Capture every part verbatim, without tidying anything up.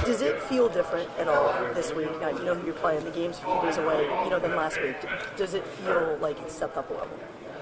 Does it feel different at all this week? Now, you know who you're playing. The game's a few days away, you know, than last week. Does it feel like it's stepped up a level?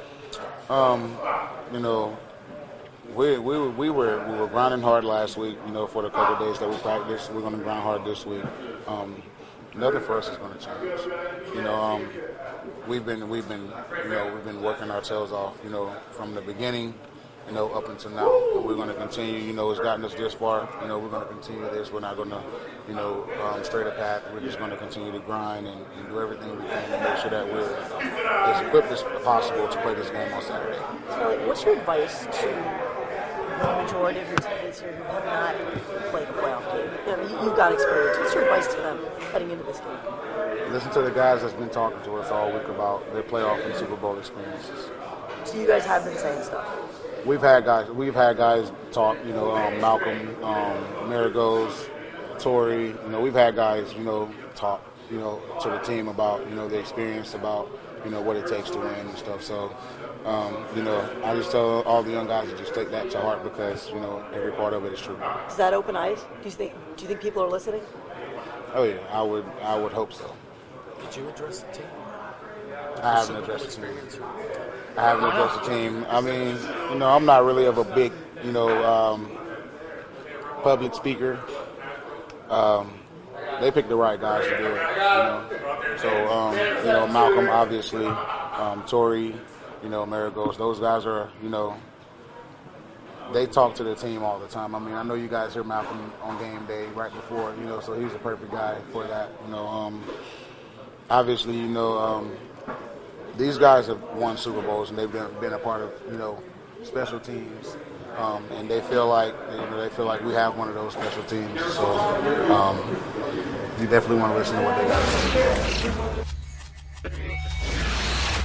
Um, you know, we we were we were we were grinding hard last week. You know, for the couple of days that we practiced, we're going to grind hard this week. Um, nothing for us is going to change. You know, um, we've been we've been you know we've been working our tails off. You know, from the beginning. You know, up until now, and we're going to continue. You know, it's gotten us this far. You know, we're going to continue this. We're not going to, you know, um, straight a path. We're just going to continue to grind and, and do everything we can to make sure that we're as equipped as possible to play this game on Saturday. So, what's your advice to the majority of your teammates here who have not played a playoff game? You know, you, you've got experience. What's your advice to them heading into this game? Listen to the guys that's been talking to us all week about their playoff and Super Bowl experiences. So, you guys have been saying stuff. We've had guys. We've had guys talk. You know, um, Malcolm, um, Marigos, Torrey. You know, we've had guys. You know, talk. You know, to the team about you know the experience, about you know what it takes to win and stuff. So, um, you know, I just tell all the young guys to just take that to heart because you know every part of it is true. Does that open eyes? Do you think? Do you think people are listening? Oh yeah, I would. I would hope so. Did you address the team? I haven't addressed the team. I haven't addressed the team. I mean, you know, I'm not really of a big, you know, um, public speaker. Um, they picked the right guys to do it, you know. So, um, you know, Malcolm, obviously, um, Torrey, you know, Marigos, those guys are, you know, they talk to the team all the time. I mean, I know you guys hear Malcolm on game day right before, you know, so he's a perfect guy for that, you know. Um, obviously, you know, um, these guys have won Super Bowls and they've been, been a part of, you know, special teams, um, and they feel like you know they feel like we have one of those special teams. So um, you definitely want to listen to what they got to say.